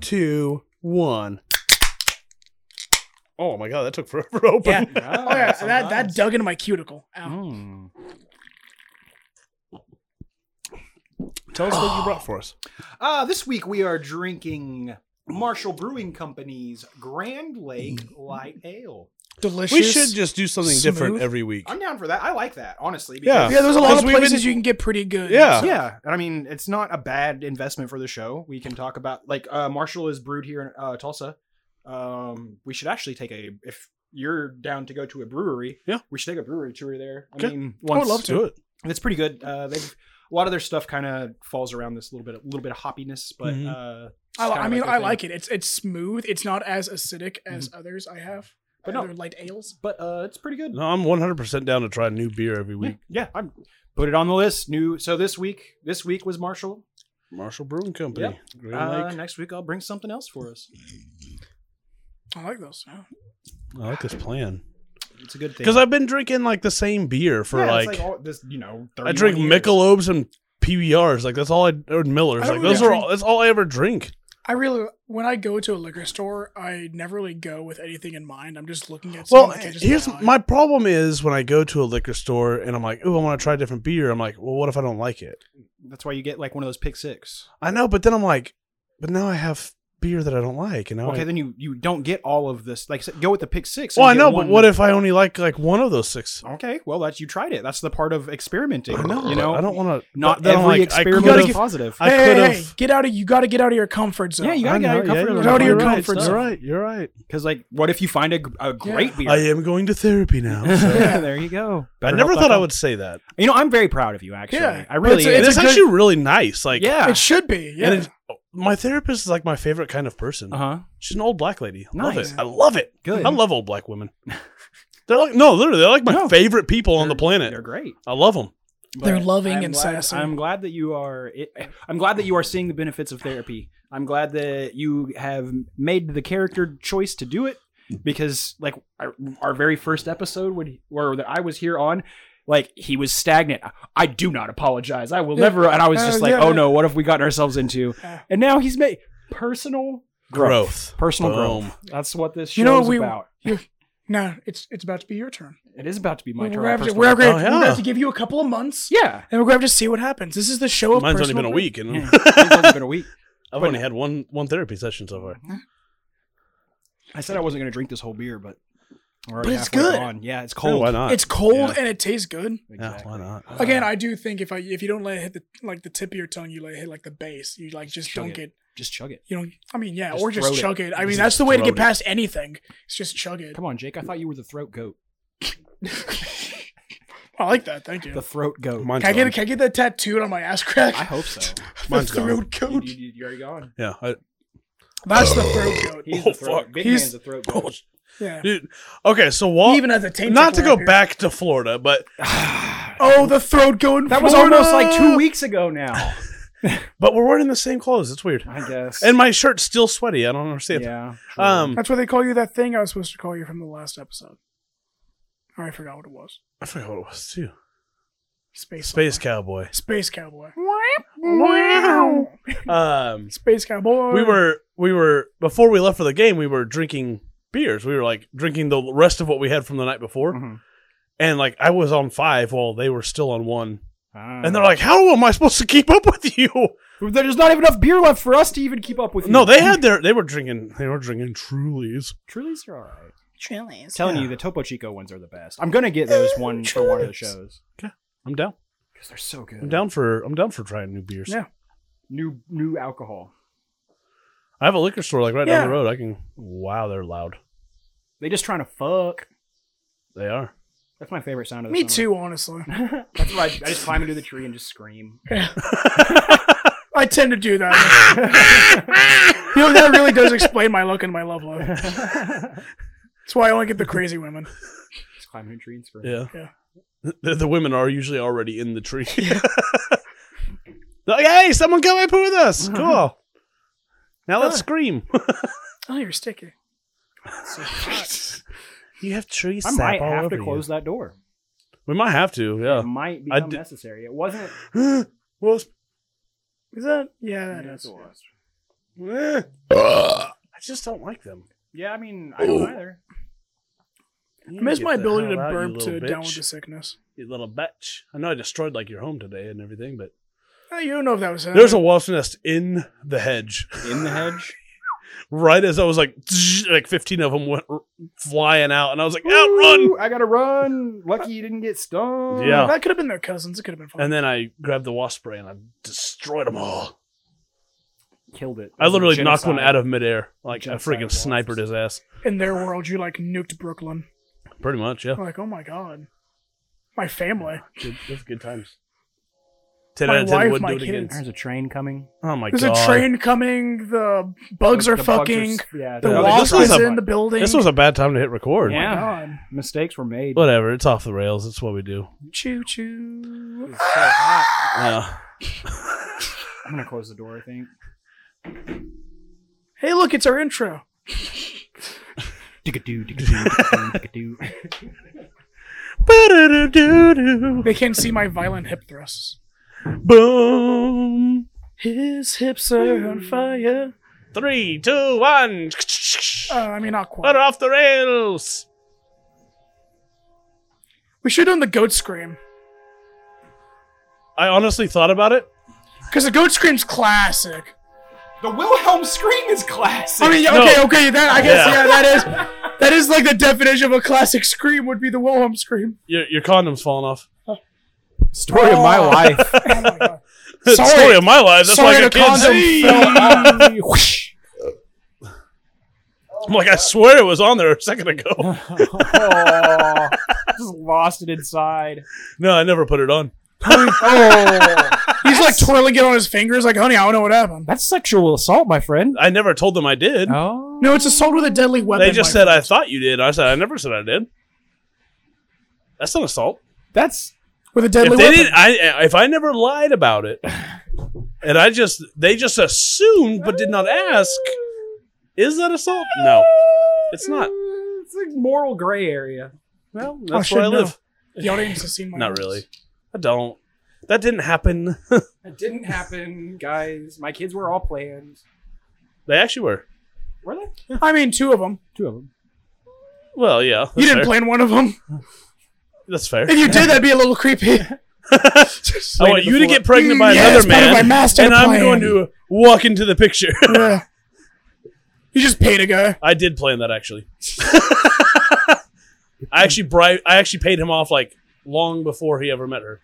2, 1. Oh my god, that took forever to open. Yeah. Oh, yeah. That dug into my cuticle. Ow. Tell us what you brought for us. This week we are drinking Marshall Brewing Company's Grand Lake Light Ale. Delicious. We should just do something different smooth. every week. I'm down for that. I like that, honestly. Yeah. Yeah, there's a lot Because of we've places been- you can get pretty good. Yeah. Yeah, I mean, it's not a bad investment for the show. We can talk about, like, Marshall is brewed here in Tulsa. We should actually take if you're down to go to a brewery, Yeah. we should take a brewery tour there. I Okay. mean, I would love to. Do it. it's pretty good. A lot of their stuff kind of falls around this little bit of hoppiness, but Mhm. I like it. It's smooth. It's not as acidic as others I have. But no. Other light ales. But it's pretty good. No, I'm 100% down to try new beer every week. Yeah, I'm put it on the list. So this week was Marshall. Marshall Brewing Company. Yep. Grand Lake. Next week I'll bring something else for us. I like those. Yeah. I like this plan. It's a good thing Because I've been drinking like the same beer for it's like all this, 30 I drink years. Michelobes and PBRs. Like that's all or Millers. I Like don't those really are all. That's all I ever drink. When I go to a liquor store, I never really go with anything in mind. I'm just looking at Well, something. I can just here's buy. my problem is when I go to a liquor store and I'm like, oh, I want to try a different beer. I'm like, well, what if I don't like it? That's why you get like one of those pick six. I know, but then I'm like, but now I have beer that I don't like, and now Okay, then you don't get all of this. Like, go with the pick six. Well, I and know, get but one- what if I only like one of those 6? Okay, well, you tried it. That's the part of experimenting. I know. You know, I don't want to. not every experiment is positive. I Hey, could've- hey, you got to get out of your comfort zone. Yeah, you gotta get out of your comfort zone. Get out of your You're right, comfort You're zone. right. You're right. Because, like, what if you find a great beer? I am going to therapy now. so- Yeah, there you go. I never thought I would say that. You know, I'm very proud of you. Actually, Yeah, I really. it's am. a It's good- actually really nice. Like, yeah. It should be. Yeah. and my therapist is like my favorite kind of person. Uh-huh. She's an old black lady. I love Nice. it. I love it. Good. I love old black women. They're like literally, they're like my favorite people on the planet. They're great. I love them. They're But loving I'm and glad- sassy. I'm glad that you are. I'm glad that you are seeing the benefits of therapy. I'm glad that you have made the character choice to do it, because like our very first episode where that I was here on, like he was stagnant. I do not apologize. I will never. And I was just like, yeah, oh yeah. no, what have we gotten ourselves into? And now he's made personal growth. Personal Boom. growth. That's what this show You know, is about. No, it's about to be your turn. It is about to be my turn. We're on going personal growth. to have to give you a couple of months. Yeah. And we're going to have to see what happens. This is the show of Mine's only personal been a growth. week, and Yeah. It's only been a week. I've only had one therapy session so far. I said I wasn't going to drink this whole beer, but we're But already it's halfway good. gone. Yeah, it's Yeah, cold. why not? It's cold Yeah. and it tastes good. Yeah, why not? Again, I do think if you don't let it hit the tip of your tongue, you let it hit like the base. You like just Chug don't it. get Just chug it. you know. I mean, yeah, Just or just throat it. chug it. I mean, Just that's the way to throat get it. past anything. It's just chug it. Come on, Jake. I thought you were the throat goat. I like that. Thank you. The throat goat. Mine's Can gone. I get that tattooed on my ass crack? I hope so. Mine's the gone. throat coat. You already gone. Yeah. That's the throat coat. He's Oh, the throat. fuck. Big He's- man's the throat goat. Yeah. Dude. Okay, so He even has a taint. not to tickler go up here. back to Florida, but Oh, the throat goat. That was almost like 2 weeks ago now. we're wearing the same clothes. It's weird. I guess. And my shirt's still sweaty. I don't understand. yeah. That's why they call you that thing I was supposed to call you from the last episode. Or I forgot what it was. I forgot what it was too. Space Space Cowboy. Space cowboy. Space cowboy. We were before we left for the game. We were drinking beers. We were like drinking the rest of what we had from the night before, Mhm. and like I was on 5 while they were still on 1. Ah. And they're like, "How am I supposed to keep up with you?" There's not even enough beer left for us to even keep up with you. No, they were drinking Trulies. Trulies are all right. Trulies. Telling you, the Topo Chico ones are the best. I'm gonna get those one for one of the shows I'm down. because they're so good. I'm down for trying new beers. Yeah. New alcohol. I have a liquor store like right down Yeah. the road. I can. Wow, they're loud. They just trying to fuck. They are. That's my favorite sound of the Me summer. too, honestly. That's why I just climb into the tree and just scream. I tend to do that. You know, that really does explain my look and my love life. That's why I only get the crazy women. Just climb in a tree and scream. Yeah. Yeah. The women are usually already in the tree. They're like, hey, someone come and poo with us. Cool. Now let's scream. Oh, you're sticky. You have tree I sap might all have over to close you. that door. We might have to, It yeah. might I become did- necessary. It wasn't. Well, Is that? Yeah, that That's is. what it was. just don't like them. Yeah, I mean, I don't either. I miss my ability to You burp to little down with bitch. the sickness. You little bitch. I know I destroyed like your home today and everything, but You don't know if that was him. there's a wasp nest in the hedge. In the hedge. Right as I was like 15 of them went flying out, and I was like, outrun! Ooh, I gotta run. Lucky you didn't get stung. Yeah. That could have been their cousins. It could have been fun. And then I grabbed the wasp spray and I destroyed them all. Killed it. I literally knocked one Genocide. out of midair. Like, I Genocide freaking wasps. sniped his ass. In their world, you like nuked Brooklyn. Pretty much, yeah. I'm like, oh my god, my family. It was good times. 10 My out of 10 wife, wouldn't my do it again. kids. There's a train coming. Oh my There's god. a train coming. The bugs are The bugs fucking. yeah, The No, wasp this was is a- in the building. This was a bad time to hit record. Yeah. God. Mistakes were made. Whatever, it's off the rails. That's what we do. Choo choo. It's so hot. Yeah. I'm gonna close the door, I think. Hey, look, it's our intro. Dick-a-doo, dick-a-doo, dick-a-doo, dick-a-doo. Ba-da-da-doo-doo. They can't see my violent hip thrusts. Boom. His hips are on fire. 3, 2, 1. I mean, not Put quite. it off the rails. We should have done the goat scream. I honestly thought about it. Because the goat scream's classic. The Wilhelm scream is classic. I mean, No. okay, that I guess, Yeah. yeah, that is like the definition of a classic scream would be the Wilhelm scream. Your condom's falling off. Story of my life. Oh my god. It's the Sorry. story of my life. That's Sorry, like the a condom kid's. fell off. I'm like, I swear it was on there a second ago. Oh, just lost it inside. No, I never put it on. Oh, He's like twirling it on his fingers, like, honey, I don't know what happened. that's sexual assault, my friend. I never told them I did. Oh, No, it's assault with a deadly weapon. They just my said, friend. I thought you did. I said, I never said I did. That's not assault. that's With a If deadly they weapon. didn't, if I never lied about it, and they just assumed but did not ask, is that assault? No, it's not. It's like moral gray area. Well, that's should where I know. live. The audience has seen my Not eyes. really. I don't. That didn't happen. It didn't happen, guys. My kids were all planned. They actually were. Were they? I mean, two of them. Two of them. Well, yeah. That's You didn't fair. plan one of them. That's fair. If you did, that'd be a little creepy. I want you to get pregnant by Yeah, it's another part of my man, master and I'm plan. going to walk into the picture. Yeah. You just paid a guy. I did plan that actually. I actually paid him off like long before he ever met her.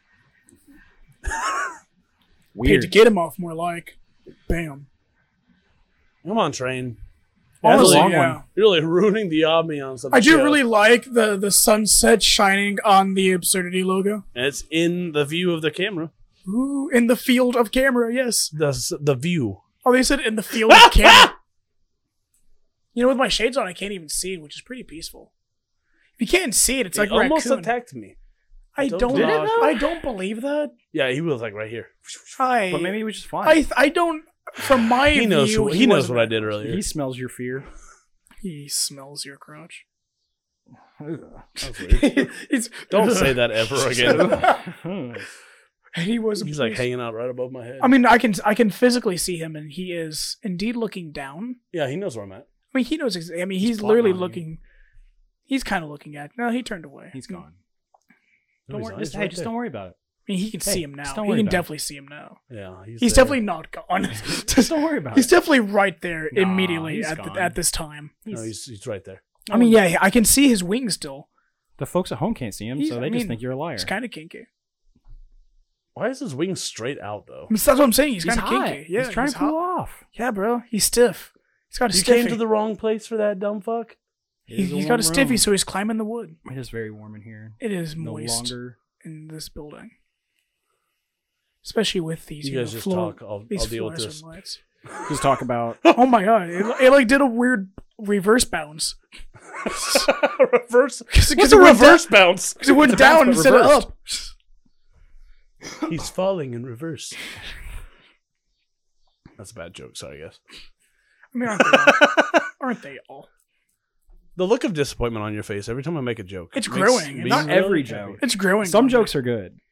Paid to get him off, more like. Bam. Come on, train. That was a Honestly, long yeah. one. You're really ruining the ambiance of the I do show. really like the sunset shining on the Absurdity logo. And it's in the view of the camera. Ooh, in the field of camera, yes. The view. Oh, they said in the field of camera. You know, with my shades on, I can't even see it, which is pretty peaceful. If you can't see it, it's like He almost raccoon. attacked me. I don't. Did it, though? I don't believe that. Yeah, he was like right here. But maybe he was just fine. I don't. From my He knows. view, He knows wasn't what I did earlier. He smells your fear. He smells your crotch. That's weird. It's, Don't say that ever again. He was. He's like hanging out right above my head. I mean, I can physically see him, and he is indeed looking down. Yeah, he knows where I'm at. I mean, he knows. I mean, he's plotting literally on you. looking. He's kind of looking at. No, he turned away. He's gone. No, Don't he's worry. not. Just, He's right just there. don't worry about it. I mean, he can Hey, see him just now. don't He worry can about it. definitely see him now. Yeah, He's there. definitely not gone. Just don't worry about He's it. definitely right there Nah, immediately he's at gone. this time. No, he's right there. I mean, yeah, I can see his wings still. The folks at home can't see him, He's- so I they mean, just think you're a liar. It's kind of kinky. Why is his wings straight out though? That's what I'm saying. He's He's kind of hot. kinky. Yeah, he's trying to cool hot. off. Yeah, bro. He's stiff. He's got a You stiffy. came to the wrong place for that, dumb fuck. He's got a stiffy, so he's climbing the wood. It is very warm in here. It is No moist longer. in this building, especially with these. You guys just talk. I'll These deal with fluorescent this. lights. Just talk about. Oh my god! It like did a weird reverse bounce. Reverse. Because What's a reverse bounce? Because it went It's a bounce, down but instead of reversed. up. He's falling in reverse. That's a bad joke. Sorry, guys. I mean, aren't they all? Aren't they all? The look of disappointment on your face every time I make a joke. It's makes growing. me Not really every happy. joke. It's growing. Some on me. jokes are good.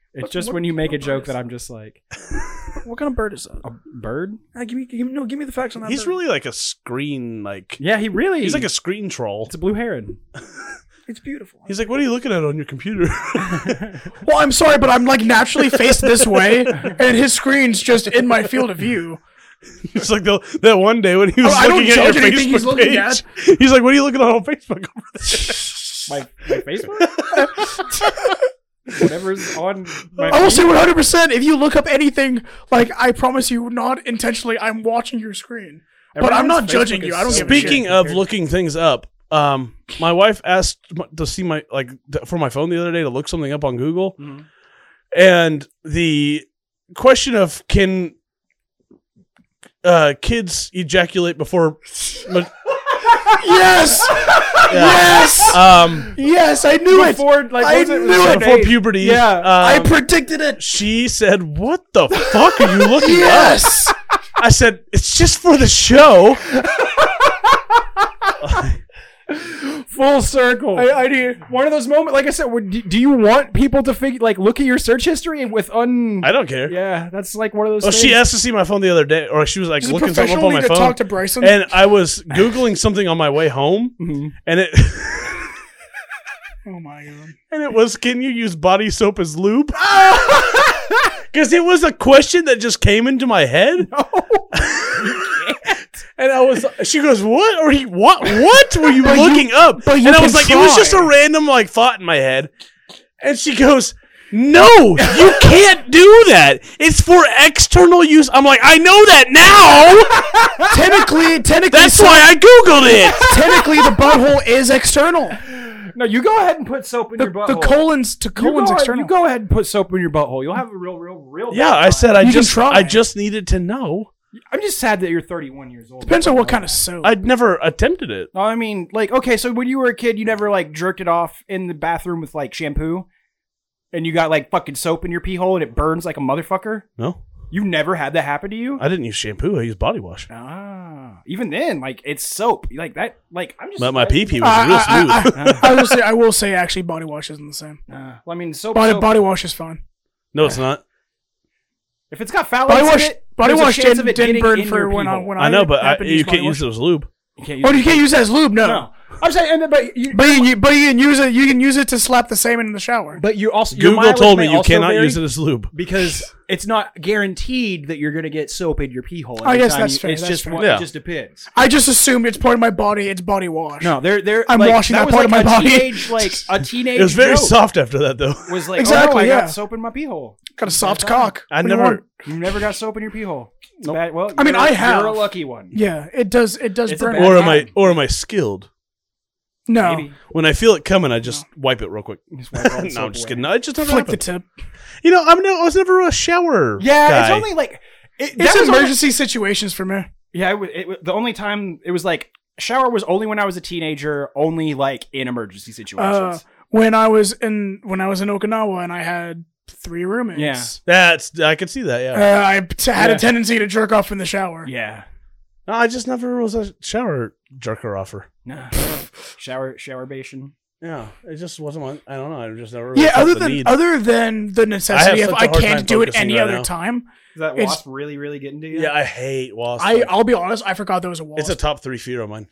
It's just when you make a joke that I'm just like, What kind of bird is that? a bird? Give me the facts on that. He's bird. really like a screen, like Yeah, he's like a screen troll. It's a blue heron. It's beautiful. He's like, what are you looking at on your computer? Well, I'm sorry, but I'm like naturally faced this way, and his screen's just in my field of view. It's like that one day when he was I don't looking at your judge anything he's Facebook looking page. at. He's like, what are you looking on Facebook over there? My Facebook? Whatever's on my I will say 100%. If you look up anything, like I promise you, not intentionally, I'm watching your screen. But I'm not judging you. I don't give a shit. Speaking of looking things up, my wife asked to see for my phone the other day to look something up on Google, and the question of can kids ejaculate before? Yes, yes, yes. I knew it. Before, like, I what was it? knew it. Before puberty, Yeah. I predicted it. she said, "What the fuck are you looking up?" Yes. I said, "It's just for the show." Full circle. I do. One of those moments, like I said, do you want people to look at your search history with I don't care. Yeah, that's like one of those. Oh, things. she asked to see my phone the other day, or she was like Is it looking something up professional on my to phone. talk to Bryson? And I was Googling something on my way home, and it Oh my god. and it was, can you use body soap as lube? Because it was a question that just came into my head. No, And she goes, what? Or what were you looking up? but you And I can was like, it was try. just a random like thought in my head. And she goes, no, you can't do that. It's for external use. I'm like, I know that now. Technically, That's why I Googled it. technically the butthole is external. no, you go ahead and put soap in your butthole. The colon's external. You go ahead and put soap in your butthole. You'll have a real. Yeah, I said You can try. I just needed to know. I'm just sad that you're 31 years old. Depends on what kind of soap. I'd never attempted it. No, I mean, like, okay, so when you were a kid, you never like jerked it off in the bathroom with like shampoo, and you got like fucking soap in your pee hole and it burns like a motherfucker. No, You never had that happen to you? I didn't use shampoo. I used body wash. Ah, even then, like it's soap, like that. Like I'm just. But my pee pee was real smooth. I will say actually body wash isn't the same. Well, I mean, soap. Body wash is fine. No, it's not. If it's got phthalates Body wash in it, body there's a wash chance of didn't it burn getting in for your when pee I hole. when I know, but happened to you use body can't use wash. it as lube. You can't use Oh, it. you can't use it as lube. No. No, I'm saying, but you, But you can use it. You can use it to slap the semen in the shower. but you also your Google mileage told me may you also cannot vary use it as lube. because it's not guaranteed that you're going to get soap in your pee hole. I every guess time that's you- fair, It's that's just fair. one, Yeah. it just depends. I just assumed it's part of my body. It's body wash. No, they're I'm like, washing that was part of like my a body. Teenage, like a teenage. It was very joke. soft after that, though. Was like Exactly, I yeah. got soap in my pee hole. Got a soft cock. I What do you never. want? You never got soap in your pee hole. It's Nope. bad. Well, I mean, you're- I have. You're a lucky one. Yeah, it does. It does It's a burn. bad- Or am I skilled? No, Maybe. When I feel it coming, I just wipe it real quick. Just wipe all the No, soap I'm just away. kidding. No, it just never flick the happened. tip. You know, I was never a shower. Yeah, guy. it's only like It's that was emergency situations for me. Only, yeah, the only time it was like shower was only when I was a teenager. Only like in emergency situations. When I was in Okinawa and I had 3 roommates. I could see that. Yeah. I had Yeah. a tendency to jerk off in the shower. Yeah. No, I just never was a shower jerker offer. No. shower bation. Yeah, it just wasn't one. I don't know. I just never. Really Yeah, felt the need. other than the necessity I have of such a I hard can't time do it focusing any right other now. time. Is that It's- wasp really getting to you? Yeah, I hate wasps. I'll be honest, I forgot there was a wasp. It's a top 3 fear of mine.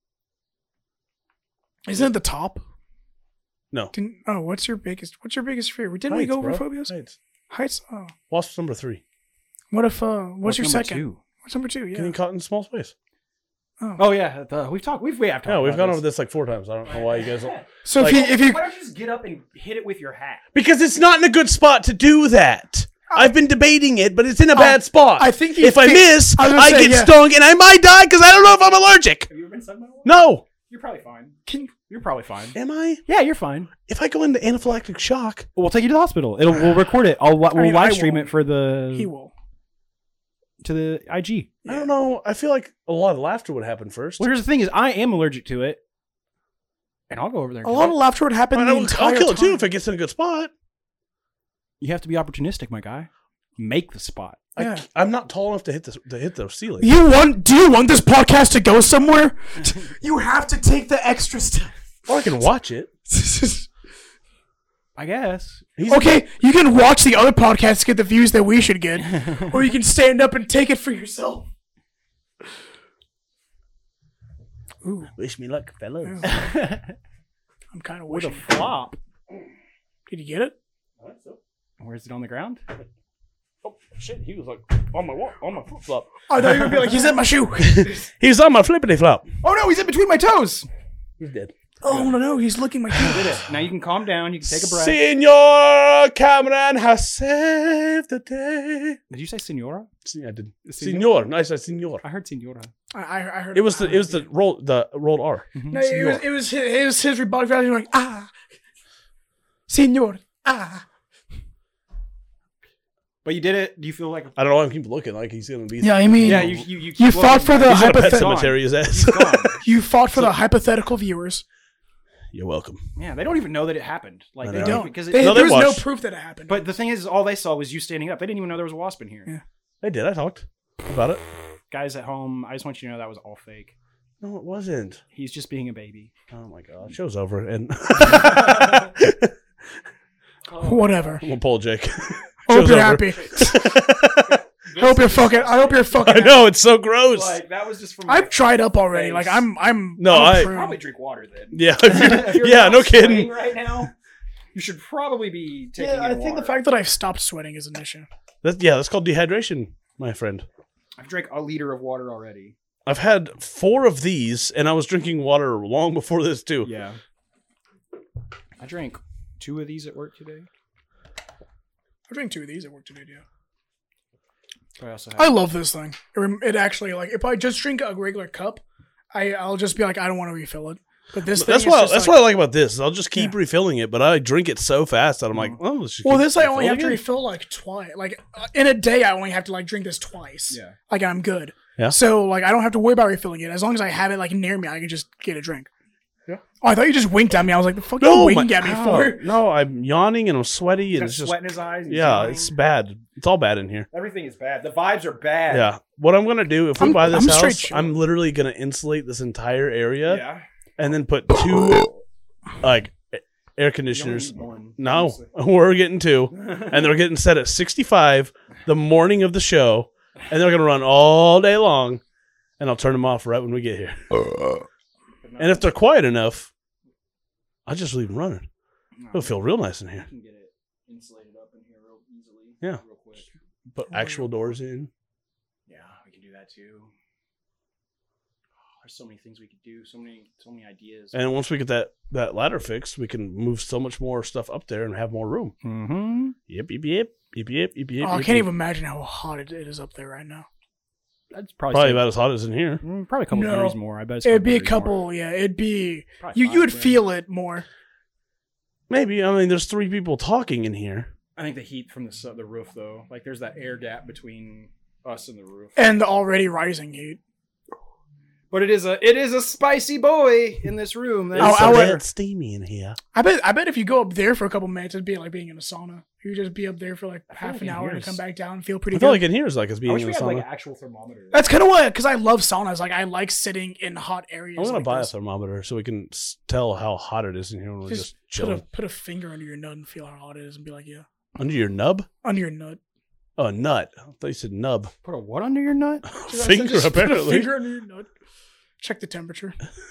Isn't it the top? No. What's your biggest fear? Didn't we Heights, go over bro. phobias? Heights. Heights? Oh. Wasp's number 3. What if what's your number second? 2? What's number 2? Yeah. Getting caught in small space. Oh yeah, we have talked. Yeah, we've gone over this like 4 times. I don't know why you guys don't. So Like- if you Why don't you just get up and hit it with your hat? Because it's not in a good spot to do that. I've been debating it, but it's in a bad spot. I think if I miss, I was I, gonna say, get yeah. stung and I might die because I don't know if I'm allergic. Have you ever been stung by one? No. You're probably fine. Can You're probably fine. Am I? Yeah, you're fine. If I go into anaphylactic shock, We'll take you to the hospital. We'll record it. We'll mean, live I stream won't. it for the he will. to the IG. I don't know. I feel like a lot of laughter would happen first. Well, here's the thing: is I am allergic to it, and I'll go over there. A lot of laughter would happen the I'll entire kill it too time. if it gets in a good spot. You have to be opportunistic, my guy. Make the spot. Yeah. I'm not tall enough to hit the ceiling. Do you want this podcast to go somewhere? You have to take the extra step. Or I can watch it. I guess. Okay, you can watch the other podcasts to get the views that we should get, or you can stand up and take it for yourself. Ooh, Wish me luck, fellas. I'm kind of With a wishing. flop. Did you get it? Where's it on the ground? Oh shit! He was like on my flip flop. I thought you would be like, he's in my shoe. He's on my flippity flop. Oh no, he's in between my toes. He's dead. Oh no, he's licking my shoe. Did it. Now you can calm down. You can take a breath. Senor Cameron has saved the day. Did you say senora? I did. Senor? Senor. No, I said senor. I heard senora. I heard It was the rolled R. No, it was his robotic value like senor, But you did it. Do you feel like? I don't know why I keep looking like he's gonna be. Yeah, I mean, Yeah, you You fought for the He's in a pet hypothetical. cemetery. His ass. He's gone. You fought for the hypothetical viewers. You're welcome. Yeah, they don't even know that it happened. Like I they know. don't because No, they There's no watched. proof that it happened. But the thing is, all they saw was you standing up. They didn't even know there was a wasp in here. Yeah. I did. I talked about it. Guys at home, I just want you to know that was all fake. No, it wasn't. He's just being a baby. Oh my god, show's over, and Whatever. I'm gonna pull Jake. I hope Show's you're over. happy. I hope you're fucking. I know it's so gross. Like that was just from. I've tried up already. Face. Like I'm. No, I'm a I- prune. probably drink water then. Yeah, If you're yeah, not no sweating kidding. Right now, you should probably be taking. Yeah, I in think the water. fact that I've stopped sweating is an issue. That's called dehydration, my friend. I've drank a liter of water already. I've had 4 of these, and I was drinking water long before this too. Yeah. I drank 2 of these at work today. I drank 2 of these at work today, yeah. I also I had. love this thing. It actually, like, if I just drink a regular cup, I'll just be like, I don't want to refill it. But this thing That's is why. just That's like, what I like about this. I'll just keep Yeah. refilling it, but I drink it so fast that I'm like, oh, let's just Well, keep this I only have to refilling it. refill like twice. Like in a day, I only have to like drink this twice. Yeah. Like I'm good. Yeah. So like I don't have to worry about refilling it. As long as I have it like near me, I can just get a drink. Yeah. Oh, I thought you just winked at me. I was like, the fuck are No, you winking at me for? No, I'm yawning and I'm sweaty and Got it's just sweat in his eyes. he's yeah, yawning. it's bad. It's all bad in here. Everything is bad. The vibes are bad. Yeah. What I'm gonna do if we I'm- buy this I'm straight house, chill. I'm literally gonna insulate this entire area Yeah. and then put 2 like air conditioners. You only need one, No, honestly. we're getting 2, and they're getting set at 65 the morning of the show, and they're gonna run all day long, and I'll turn them off right when we get here. And if they're quiet enough, I'll just leave them running. It'll feel real nice in You here. can get it insulated up in here real easily. Yeah. Real quick. Put actual doors in. Yeah, we can do that too. There's so many things we could do. So many ideas. And once we get that ladder fixed, we can move so much more stuff up there and have more room. Mm-hmm. Yep, yep, yep, yep, yep, yep, yep. Oh, I yep, can't yep. even imagine how hot it is up there right now. That's probably Probably about as hot as in here. probably a couple No. degrees more. I bet it's It'd be a degrees more. couple. Yeah, it'd be. Probably You 5 would grand. feel it more. Maybe. I mean, there's 3 people talking in here. I think the heat from the roof though, like there's that air gap between us and the roof. And the already rising heat. But it is a spicy boy in this room. That Oh, is It's I so would- bad steamy in here. I bet if you go up there for a couple minutes, it'd be like being in a sauna. You would just be up there for like feel half like an in hour here and is- come back down and feel pretty I feel good. like in here is like us I being wish in we the had like sauna. an actual thermometer. That's kind of why, because I love saunas. Like I like sitting in hot areas. I'm gonna like buy this. a thermometer so we can tell how hot it is in here when we're just Put chilling. put a finger under your nut and feel how hot it is, and be like, yeah, Under your nub? under your nut. Oh, nut. I thought you said nub. Put a what under your nut? Finger, Just put a apparently. finger under your nut. Check the temperature.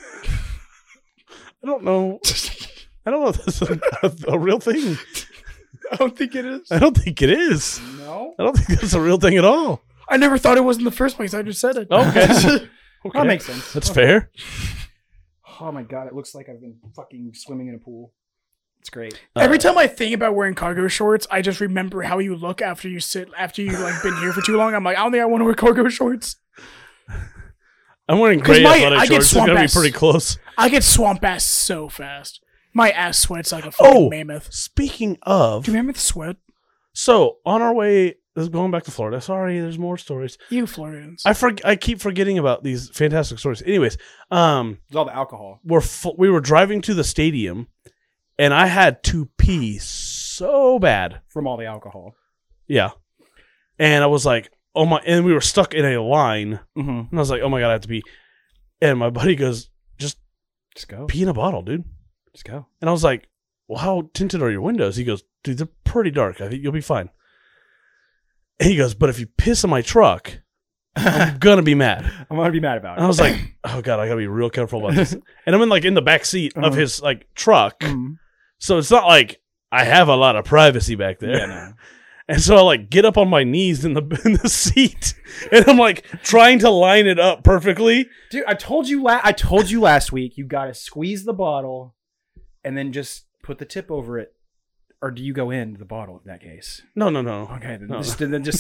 I don't know. I don't know if this is a real thing. I don't think it is. I don't think it is. No. I don't think that's a real thing at all. I never thought it was in the first place. I just said it. Okay. Okay. That makes sense. That's fair. Oh my god, it looks like I've been fucking swimming in a pool. It's great. Every time I think about wearing cargo shorts, I just remember how you look after you like been here for too long. I'm like, I don't think I want to wear cargo shorts. I'm wearing gray my- athletic I get shorts. It's swamp gonna be ass. pretty close. I get swamp ass so fast. My ass sweats like a fucking Oh, mammoth. speaking of, Do mammoths sweat? so on our way, this is going back to Florida. Sorry, there's more stories. You Floridians. I keep forgetting about these fantastic stories. Anyways, It's all the alcohol. we were driving to the stadium, and I had to pee so bad. From all the alcohol. Yeah, and I was like, oh my, and we were stuck in a line, Mm-hmm. and I was like, oh my god, I have to pee. And my buddy goes, just Just go. pee in a bottle, dude. Just go. And I was like, well, how tinted are your windows? He goes, dude, they're pretty dark. I think you'll be fine. And he goes, but if you piss in my truck, I'm going to be mad. I'm going to be mad about it. And I was like, oh, God, I got to be real careful about this. And I'm in, like, in the back seat of his, like, truck. So it's not like I have a lot of privacy back there. Yeah, no. And so I, like, get up on my knees in the seat. And I'm, like, trying to line it up perfectly. Dude, I told you last week you got to squeeze the bottle and then just put the tip over it. Or do you go into the bottle in that case? No. Okay, then No. just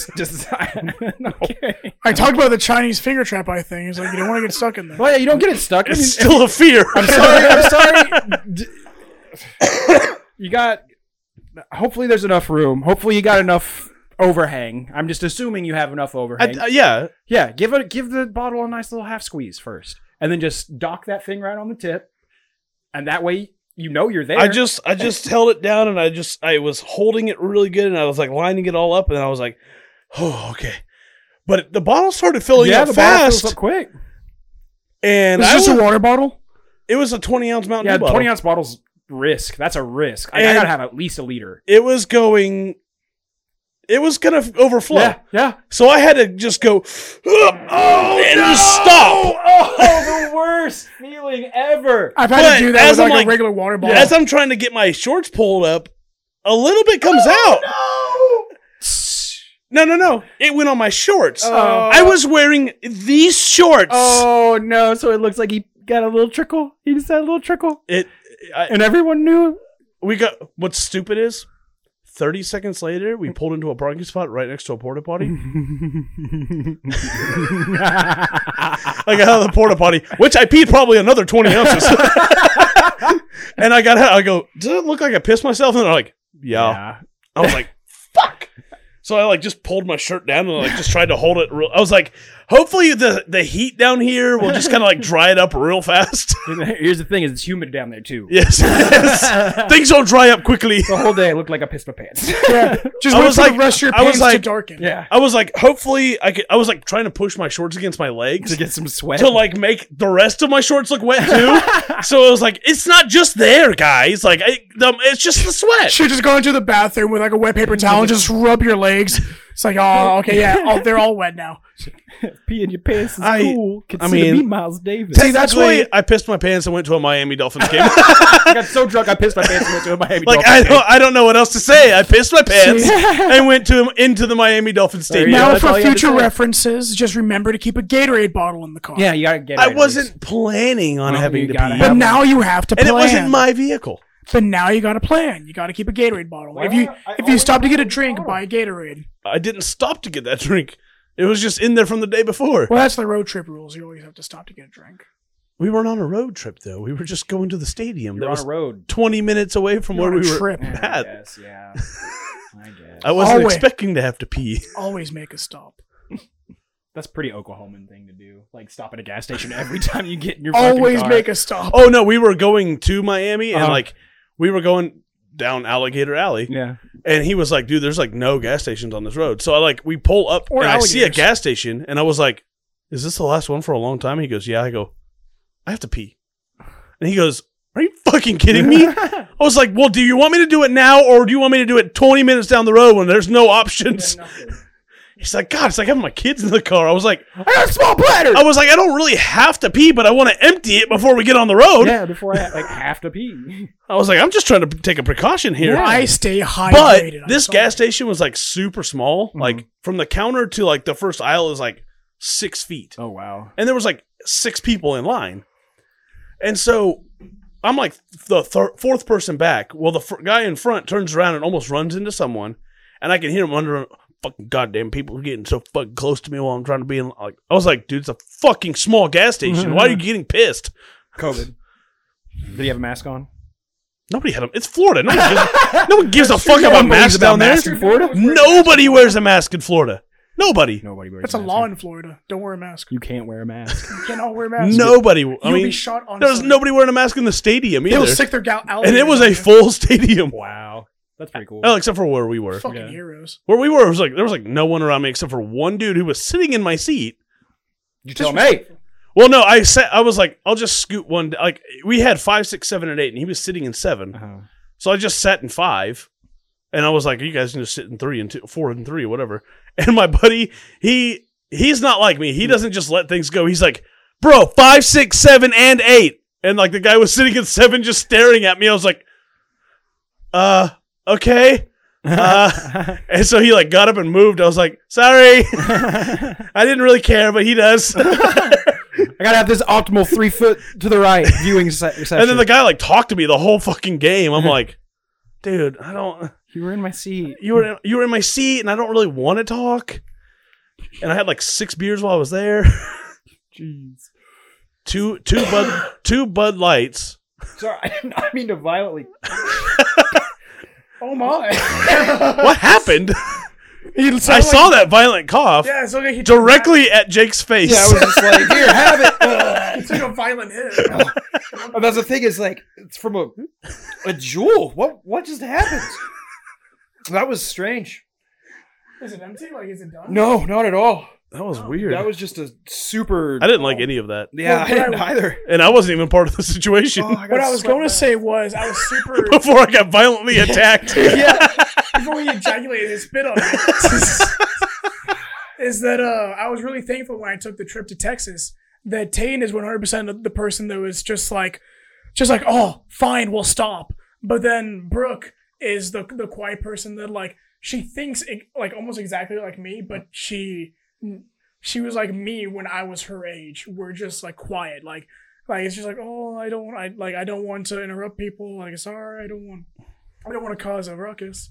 okay. I talked about the Chinese finger trap eye thing. He's like, you don't want to get stuck in there. Well, yeah, you don't get it stuck. It's still a fear. I'm sorry. You got. Hopefully, there's enough room. Hopefully, you got enough overhang. I'm just assuming you have enough overhang. Yeah. Yeah, give the bottle a nice little half squeeze first, and then just dock that thing right on the tip, and that way you know you're there. I just held it down, and I was holding it really good, and I was like lining it all up, and I was like, oh, okay. But the bottle started filling up the fast. bottle fills up quick. And Was this a water bottle? It was a 20-ounce Mountain Yeah, Dew bottle. 20-ounce bottles risk. That's a risk. I And- gotta have at least a liter. It was going to overflow. Yeah. So I had to just go, just stop. Oh, the worst feeling ever. I've had But to do that as with I'm like like- a regular water bottle. As I'm trying to get my shorts pulled up, a little bit comes out. No. It went on my shorts. Oh. I was wearing these shorts. Oh no! So it looks like he got a little trickle. He just had a little trickle, and everyone knew. What's stupid is 30 seconds later, we pulled into a parking spot right next to a porta potty. I got out of the porta potty, which I peed probably another 20 ounces. And I got out. I go, does it look like I pissed myself? And they're like, yeah. I was like, fuck. So I like just pulled my shirt down and like just tried to hold it real. I was like, hopefully the heat down here will just kind of like dry it up real fast. Here's the thing: is it's humid down there too. Yes. Things don't dry up quickly. The whole day I looked like I pissed my pants. Yeah. Just I wait was for like- the rest of your I was pants like- to darken. Yeah, I was like, hopefully I was like trying to push my shorts against my legs to get some sweat. to like make the rest of my shorts look wet too. So it was like, it's not just there, guys. Like it's just the sweat. Should just go into the bathroom with like a wet paper towel and just rub your legs. It's like, oh, okay, yeah, they're all wet now. Pee in your pants is I- cool. I Consider mean- me Miles Davis. See, that's Technically, why- I pissed my pants and went to a Miami Dolphins game. I got so drunk I pissed my pants and went to a Miami Like Dolphins I don't know what else to say. I pissed my pants and went into the Miami Dolphins There you stadium. go. Now, that's all for you had to future say. references, just remember to keep a Gatorade bottle in the car. Yeah, you gotta get. I it. wasn't planning on No, having you to gotta pee, have But now you have to and plan. it wasn't my vehicle. But now you got to plan. You got to keep a Gatorade bottle. Why If you not? I if you always stop to get a have drink, one. buy a Gatorade. I didn't stop to get that drink. It was just in there from the day before. Well, that's the road trip rules. You always have to stop to get a drink. We weren't on a road trip though. We were just going to the stadium. You're That on was a road. 20 minutes away from You're where on we a were trip. I at. guess, yeah. I guess. I wasn't Always. expecting to have to pee. Always make a stop. That's a pretty Oklahoman thing to do. Like stop at a gas station every time you get in your fucking Always car. make a stop. Oh no, we were going to Miami and Uh-huh. like we were going down Alligator Alley. Yeah. And he was like, dude, there's like no gas stations on this road. So we pull up Or and I see a alligators. gas station and I was like, is this the last one for a long time? He goes, yeah. I go, I have to pee. And he goes, are you fucking kidding me? I was like, well, do you want me to do it now or do you want me to do it 20 minutes down the road when there's no options? He's like, God, it's like having my kids in the car. I was like, I got a small bladder. I don't really have to pee, but I want to empty it before we get on the road. Yeah, before I have to pee. I was like, I'm just trying to take a precaution here. I stay hydrated. But I'm this sorry. gas station was like super small. Mm-hmm. Like from the counter to like the first aisle is like 6 feet. Oh wow. And there was like 6 people in line. And so I'm like the fourth person back. Well, the guy in front turns around and almost runs into someone. And I can hear him wondering, fucking goddamn people are getting so fucking close to me while I'm trying to be in. Like, I was like, dude, it's a fucking small gas station. Why are you getting pissed? COVID. Did he have a mask on? Nobody had them. It's Florida. No one gives a fuck about Nobody's masks down there. mask in Florida? Nobody wears a mask in Florida. Nobody. Nobody wears That's a mask law here. in Florida. Don't wear a mask. You can't wear a mask. You cannot wear a mask. Nobody. I You'll mean, be shot on. there's sight. nobody wearing a mask in the stadium either. They'll stick their And it was a full stadium. Wow. That's pretty cool. Oh, except for where we were. fucking Yeah. heroes. Where we were, it was like there was like no one around me except for one dude who was sitting in my seat. You tell me. Well, no, I was like, I'll just scoot one. Like we had 5, 6, 7, and 8, and he was sitting in 7. Uh-huh. So I just sat in 5, and I was like, you guys can just sit in 3 and 2, 4 and 3, whatever. And my buddy, he's not like me. He doesn't just let things go. He's like, bro, 5, 6, 7, and 8. And like the guy was sitting at 7 just staring at me. I was like, okay. And so he like got up and moved. I was like, sorry. I didn't really care, but he does. I gotta have this optimal 3 foot to the right viewing session. And then the guy like talked to me the whole fucking game. I'm like, dude, I don't. You were in my seat. You were in my seat, and I don't really want to talk. And I had like 6 beers while I was there. Jeez. two Bud Lights. Sorry, I did not mean to violently. Oh my! What happened? I saw that violent cough. Yeah, it's okay. He directly at Jake's face. Yeah, I was just like, here, have it. He took a violent hit. Oh, that's the thing is like, it's from a jewel. What just happened? That was strange. Is it empty? Like, is it done? No, not at all. That was weird. That was just a super. I didn't like any of that. Yeah, I didn't either. And I wasn't even part of the situation. What I was going to say was I was super. Before I got violently attacked. Yeah. Before he ejaculated his spit on it. Is that I was really thankful when I took the trip to Texas that Tane is 100% the person that was just like, oh, fine, we'll stop. But then Brooke is the quiet person that like she thinks like almost exactly like me, but she was like me when I was her age. We're just like quiet, like it's just like, oh, I don't want to interrupt people. Like, sorry, I don't want to cause a ruckus.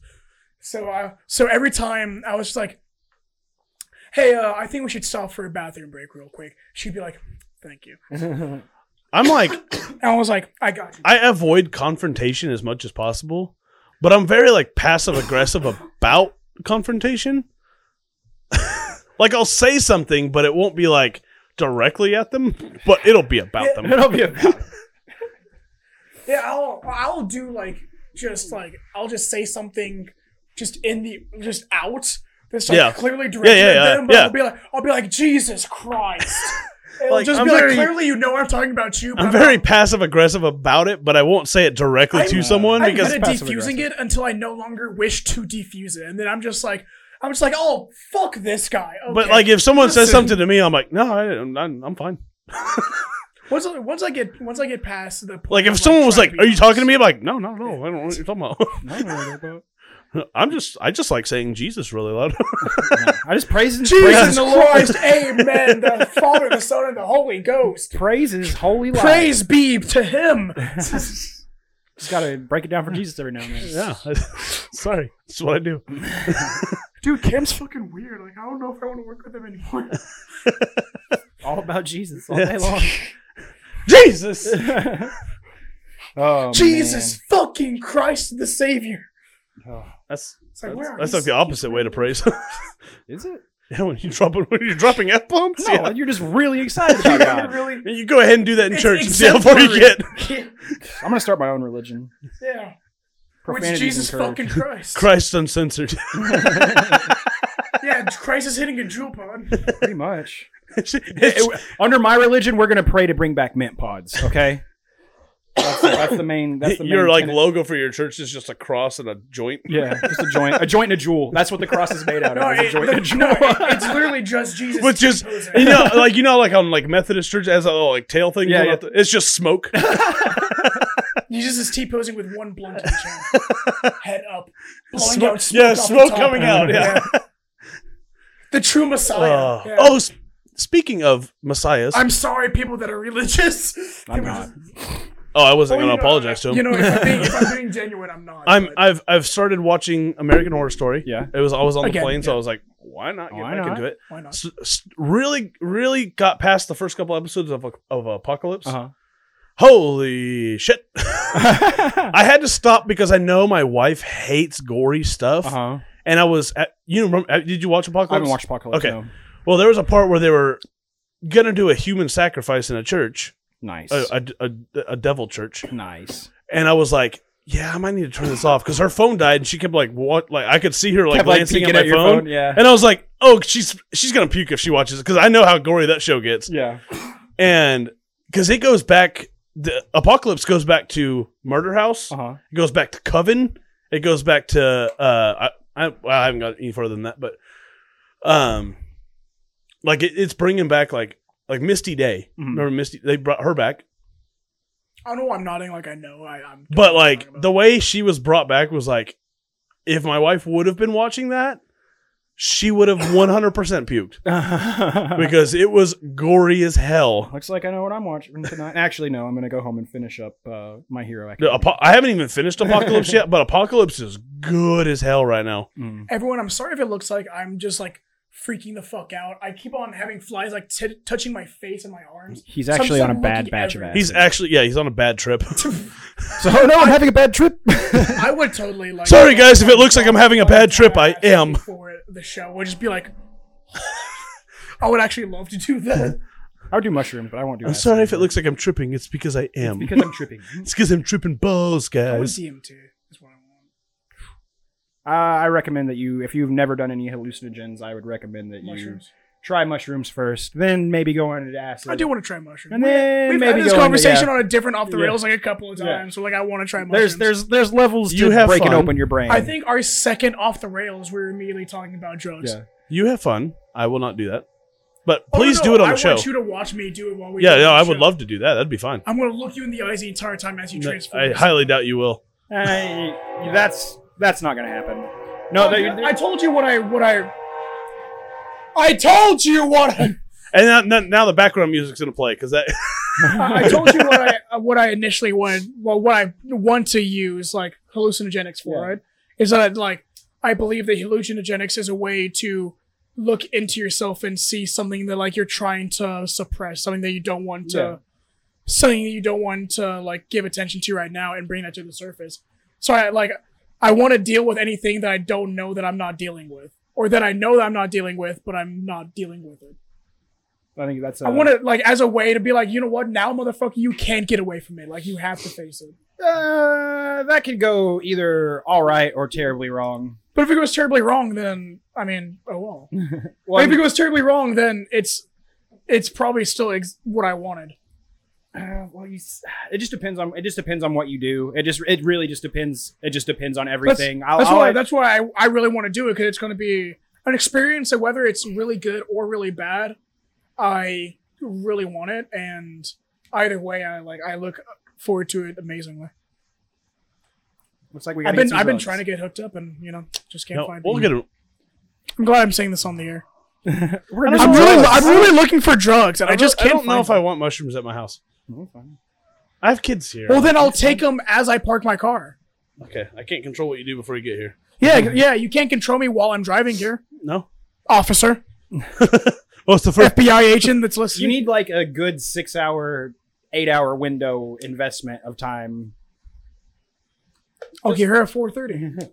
So every time I was just like, hey, I think we should stop for a bathroom break real quick. She'd be like, thank you. I'm like, I was like, I got you. I avoid confrontation as much as possible, but I'm very like passive aggressive about confrontation. Like I'll say something, but it won't be like directly at them, but it'll be about them. It'll be about. Yeah, I'll do like just like I'll just say something just out. That's like clearly directed at them, but I'll be like Jesus Christ. It'll Like, just I'm be very- like clearly I'm talking about you. But I'm very passive aggressive about it, but I won't say it directly to someone I'm because good at defusing it until I no longer wish to defuse it, and then I'm just like, oh, fuck this guy. Okay. But like if someone says something to me, I'm like, no, I'm fine. once I get past the point Like if of, someone was trying like, to be "Are you talking to nice. me?" I'm like, no, I don't know what you're talking about. I just like saying Jesus really loud. I just praise Jesus praise the Lord. Christ, amen. The Father, the Son, and the Holy Ghost. Praise His holy life. Praise be to Him. Just gotta break it down for Jesus every now and then. Yeah, sorry, that's what I do. Dude, Cam's fucking weird. Like, I don't know if I want to work with him anymore. All about Jesus all day long. Jesus, Oh, Jesus fucking Christ the Savior. man. Oh. that's Like, that's like the opposite way to praise. Is it? Yeah, when you're dropping F bombs, No, you're just really excited about God. Really? you go ahead and do that in It's church and see how far you get. I'm gonna start my own religion. Yeah. Which Profanity's Jesus encouraged. fucking Christ. Christ uncensored. Yeah, Christ is hitting a jewel pod. Pretty much. It's- Under my religion, we're gonna pray to bring back mint pods. Okay. That's the main. That's the main your like tenet. logo for your church is just a cross and a joint. Yeah, just a joint and a jewel. That's what the cross is made out of. No, is a joint and a jewel. it's literally just Jesus. Which is, T-posing. like on like Methodist church as a little like tail thing. Yeah, going yeah. out it's just smoke. Jesus is T-posing with one blunt in his hand. Head up. Blowing Smoke- out smoke yeah, off the smoke top. coming out, yeah. The true Messiah. Yeah. Oh, speaking of messiahs, I'm sorry, people that are religious. I'm not. I wasn't Well, going to apologize to him. You know, if I'm being genuine, I'm not. but- I've started watching American Horror Story. Yeah. I was on the Again, plane, so yeah. I was like, why not get Why back not? into it? Why not? Really got past the first couple episodes of Apocalypse. Uh-huh. Holy shit! I had to stop because I know my wife hates gory stuff, Uh-huh. and I was did you watch Apocalypse? I haven't watched Apocalypse. Okay. No. Well, there was a part where they were gonna do a human sacrifice in a church, Nice. a devil church, Nice. and I was like, yeah, I might need to turn this off because her phone died, and she kept like what? Like I could see her like Kept, like, glancing peeking at at my your phone, phone, yeah. and I was like, oh, she's gonna puke if she watches it because I know how gory that show gets, Yeah. and because it goes back the Apocalypse goes back to Murder House. Uh-huh. It goes back to Coven. It goes back to I haven't got any further than that, but like it's bringing back like Misty Day. Mhm. Remember Misty? They brought her back, I know I'm nodding like I know. I'm. but like the way she was brought back was like, if my wife would have been watching that, she would have 100% puked because it was gory as hell. Looks like I know what I'm watching tonight. Actually, no, I'm going to go home and finish up My Hero Academia. I haven't even finished Apocalypse yet, but Apocalypse is good as hell right now. Everyone, I'm sorry if it looks like I'm just like freaking the fuck out. I keep on having flies like touching my face and my arms. He's So I'm actually just, on a like, bad looking batch of everywhere. acid. He's actually, he's on a bad trip. So, no, I'm having a bad trip. I would totally like. Sorry, guys, if it looks like I'm having a bad trip, I am. For the show, would just be like. I would actually love to do that. I would do mushrooms, but I won't do I'm acid sorry if it anymore. looks like I'm tripping. It's because I am. Because I'm tripping. It's because I'm tripping balls, I want guys. DMT. Is what I want. I recommend that if you've never done any hallucinogens, I would recommend that Mushrooms. you try mushrooms first, then maybe go on into acid. I do want to try mushrooms. And then We've maybe had this go into- conversation yeah. on a different off the Yeah. rails like a couple of Yeah. times. So like I want to try mushrooms. There's levels You to have breaking fun. open your brain. I think our second off the rails, we were immediately talking about drugs. Yeah. You have fun. I will not do that. But Oh, please no, do it on I the show. want you to watch me do it while we. Yeah, do I the would show. love to do that. That'd be fine. I'm gonna look you in the eyes the entire time as you transform. I highly doubt you will. That's not gonna happen. No, I told you what I told you what I. And now the background music's gonna play because that. I told you what I initially wanted. Well, what I want to use like hallucinogenics for, Yeah. right? Is that like I believe that hallucinogenics is a way to look into yourself and see something that like you're trying to suppress, something that you don't want to, like give attention to right now, and bring that to the surface. So I want to deal with anything that I don't know that I'm not dealing with, or that I know that I'm not dealing with, but I'm not dealing with it. I think that's. I want to like as a way to be like, you know what, now motherfucker, you can't get away from it. Like you have to face it. That could go either all right or terribly wrong. But if it goes terribly wrong, then I mean, oh well. Well, If it goes terribly wrong, then it's probably still what I wanted. it just depends on what you do. It really just depends. It just depends on everything. That's why I really want to do it, because it's going to be an experience. So whether it's really good or really bad, I really want it, and either way, I look forward to it amazingly. Looks like we I've been trying to get hooked up, and just can't No, find. we'll it. get it. I'm glad I'm saying this on the air. We're I'm really looking for drugs, and I just I can't. don't know if find I them. want mushrooms at my house. I have kids here. Well, then I'll take them as I park my car. Okay, I can't control what you do before you get here. Yeah, you can't control me while I'm driving here, No. officer, What's the first? FBI agent that's You listening. need like a good 6-hour, 8-hour window investment of time. I'll get here at 4:30.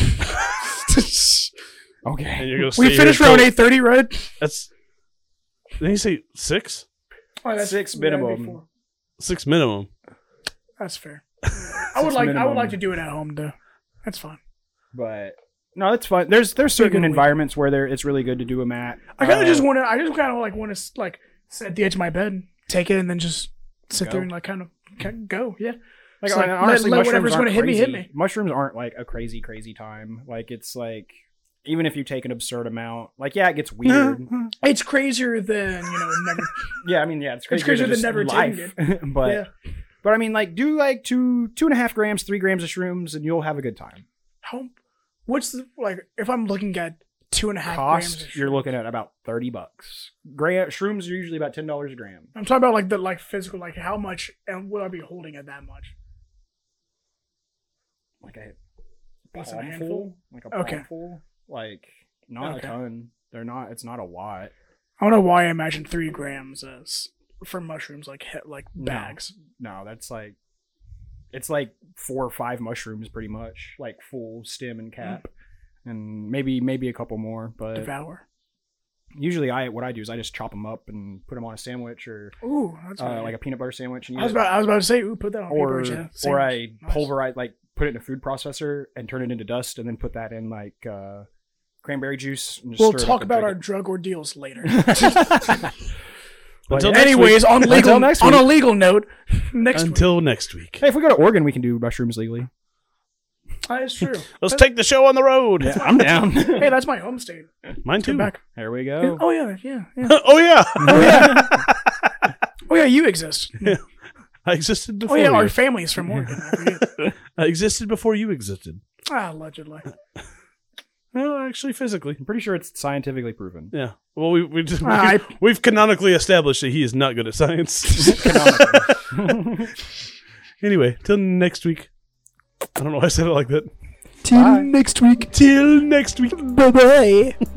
Okay. And you're gonna We stay finished here around till- 8:30, right? That's. Didn't you say 6? Oh, that's 6 right minimum. before. 6 minimum. That's fair. I would minimum. like to do it at home though. That's fine. But no, it's fun. There's certain good environments where it's really good to do a mat. I kind of just want to sit at the edge of my bed, take it, and then just sit there and like kind of go. Yeah. Like, It's like, honestly, let mushrooms whatever's aren't gonna hit me, crazy. hit me. Mushrooms aren't like a crazy time. Like it's like even if you take an absurd amount, like yeah, it gets weird. It's crazier than never. Yeah, I mean, yeah, it's crazier than than never life. taking but Yeah. but I mean, like do like 2.5 grams, 3 grams of shrooms, and you'll have a good time. How? What's the if I'm looking at 2.5 grams? Cost, of you're shrooms? looking at about $30. Shrooms are usually about $10 a gram. I'm talking about the physical, how much, and will I be holding at that much? Like a Less than a palmful, handful? like a Okay. palmful, like not Okay. a ton. They're not. It's not a lot. I don't know why I imagine 3 grams as for mushrooms like bags. No, that's like it's like 4 or 5 mushrooms, pretty much, like full stem and cap, and maybe a couple more. But Devour. usually, what I do is I just chop them up and put them on a sandwich or Ooh, that's like a peanut butter sandwich. And I was about to say, ooh, put that on or paper. Yeah. or I Nice. pulverize, like put it in a food processor and turn it into dust, and then put that in like cranberry juice. And just We'll stir it up talk and about drink our drug ordeals later. it. Until next Anyways, on legal next on a week. legal note, next week. Until next week. Hey, if we go to Oregon, we can do mushrooms legally. It's true. Let's take the show on the road. I'm down. Hey, that's my home state. Mine too. Back. There we go. Oh yeah. Oh yeah. Oh yeah, you exist. I existed Oh before. yeah, you. our family is from Oregon. I forget. I existed before you existed. Allegedly. No, actually, physically. I'm pretty sure it's scientifically proven. Yeah. Well, I- we've canonically established that he is not good at science. Anyway, till next week. I don't know why I said it like that. Till next week. Till next week. Bye bye.